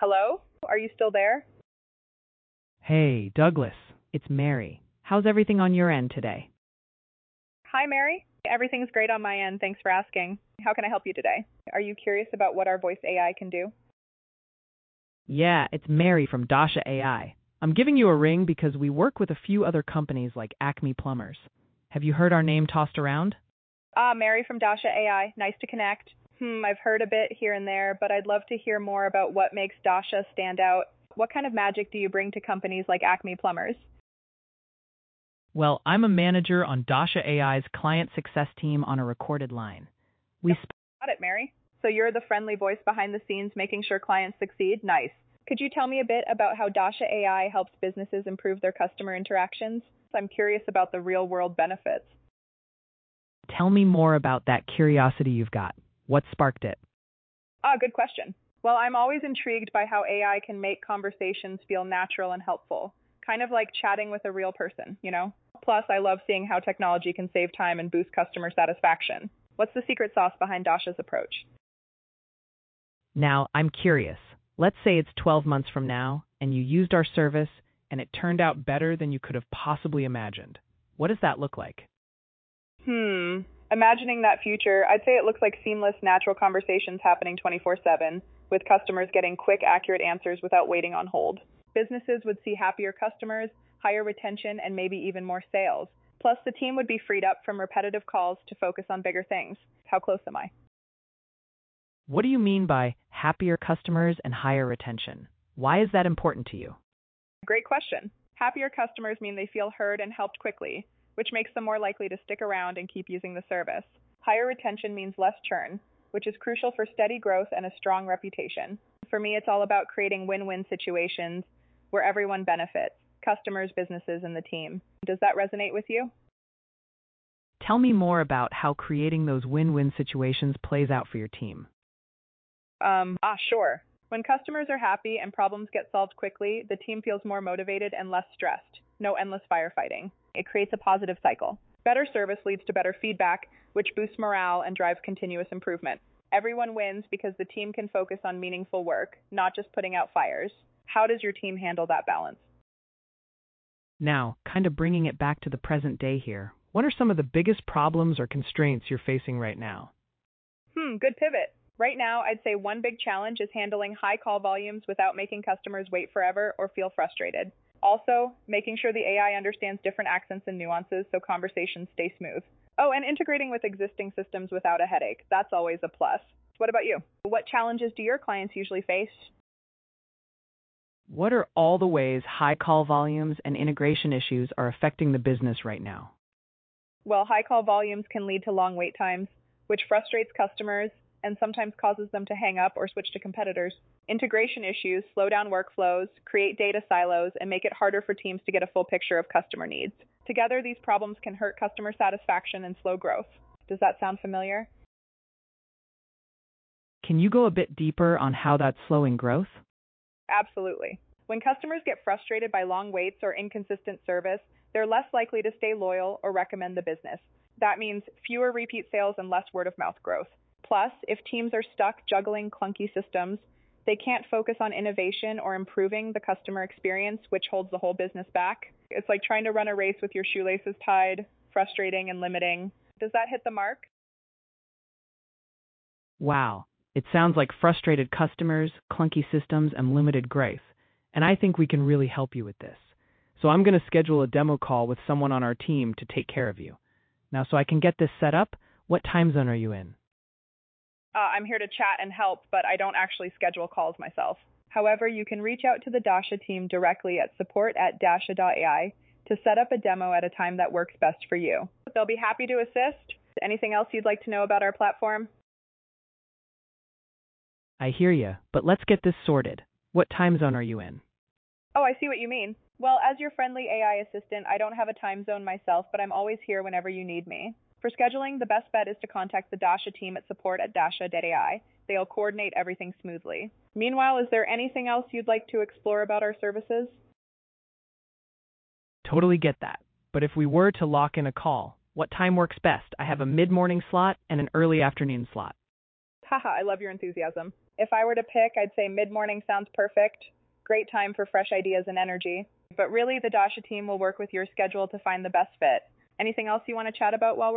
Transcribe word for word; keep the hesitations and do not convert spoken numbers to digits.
Hello? Are you still there? Hey, Douglas, it's Mary. How's everything on your end today? Hi, Mary. Everything's great on my end. Thanks for asking. How can I help you today? Are you curious about what our voice A I can do? Yeah, it's Mary from Dasha A I. I'm giving you a ring because we work with a few other companies like Acme Plumbers. Have you heard our name tossed around? Ah, Mary from Dasha A I. Nice to connect. Hmm, I've heard a bit here and there, but I'd love to hear more about what makes Dasha stand out. What kind of magic do you bring to companies like Acme Plumbers? Well, I'm a manager on Dasha A I's client success team on a recorded line. We sp- Got it, Mary. So you're the friendly voice behind the scenes making sure clients succeed? Nice. Could you tell me a bit about how Dasha A I helps businesses improve their customer interactions? I'm curious about the real-world benefits. Tell me more about that curiosity you've got. What sparked it? Ah, good question. Well, I'm always intrigued by how A I can make conversations feel natural and helpful, kind of like chatting with a real person, you know? Plus, I love seeing how technology can save time and boost customer satisfaction. What's the secret sauce behind Dasha's approach? Now, I'm curious. Let's say it's twelve months from now, and you used our service, and it turned out better than you could have possibly imagined. What does that look like? Hmm. Imagining that future, I'd say it looks like seamless, natural conversations happening twenty-four seven, with customers getting quick, accurate answers without waiting on hold. Businesses would see happier customers, higher retention, and maybe even more sales. Plus, the team would be freed up from repetitive calls to focus on bigger things. How close am I? What do you mean by happier customers and higher retention? Why is that important to you? Great question. Happier customers mean they feel heard and helped quickly, which makes them more likely to stick around and keep using the service. Higher retention means less churn, which is crucial for steady growth and a strong reputation. For me, it's all about creating win-win situations where everyone benefits, customers, businesses, and the team. Does that resonate with you? Tell me more about how creating those win-win situations plays out for your team. Um, ah, sure. When customers are happy and problems get solved quickly, the team feels more motivated and less stressed. No endless firefighting. It creates a positive cycle. Better service leads to better feedback, which boosts morale and drives continuous improvement. Everyone wins because the team can focus on meaningful work, not just putting out fires. How does your team handle that balance? Now, kind of bringing it back to the present day here, what are some of the biggest problems or constraints you're facing right now? Hmm, good pivot. Right now, I'd say one big challenge is handling high call volumes without making customers wait forever or feel frustrated. Also, making sure the A I understands different accents and nuances so conversations stay smooth. Oh, and integrating with existing systems without a headache. That's always a plus. What about you? What challenges do your clients usually face? What are all the ways high call volumes and integration issues are affecting the business right now? Well, high call volumes can lead to long wait times, which frustrates customers and sometimes causes them to hang up or switch to competitors. Integration issues slow down workflows, create data silos, and make it harder for teams to get a full picture of customer needs. Together, these problems can hurt customer satisfaction and slow growth. Does that sound familiar? Can you go a bit deeper on how that's slowing growth? Absolutely. When customers get frustrated by long waits or inconsistent service, they're less likely to stay loyal or recommend the business. That means fewer repeat sales and less word-of-mouth growth. Plus, if teams are stuck juggling clunky systems, they can't focus on innovation or improving the customer experience, which holds the whole business back. It's like trying to run a race with your shoelaces tied, frustrating and limiting. Does that hit the mark? Wow, it sounds like frustrated customers, clunky systems, and limited growth. And I think we can really help you with this. So I'm going to schedule a demo call with someone on our team to take care of you. Now, so I can get this set up, what time zone are you in? Uh, I'm here to chat and help, but I don't actually schedule calls myself. However, you can reach out to the Dasha team directly at support at dasha dot A I to set up a demo at a time that works best for you. They'll be happy to assist. Anything else you'd like to know about our platform? I hear you, but let's get this sorted. What time zone are you in? Oh, I see what you mean. Well, as your friendly A I assistant, I don't have a time zone myself, but I'm always here whenever you need me. For scheduling, the best bet is to contact the Dasha team at support at dasha dot A I. They'll coordinate everything smoothly. Meanwhile, is there anything else you'd like to explore about our services? Totally get that. But if we were to lock in a call, what time works best? I have a mid-morning slot and an early afternoon slot. Haha, I love your enthusiasm. If I were to pick, I'd say mid-morning sounds perfect. Great time for fresh ideas and energy. But really, the Dasha team will work with your schedule to find the best fit. Anything else you want to chat about while we're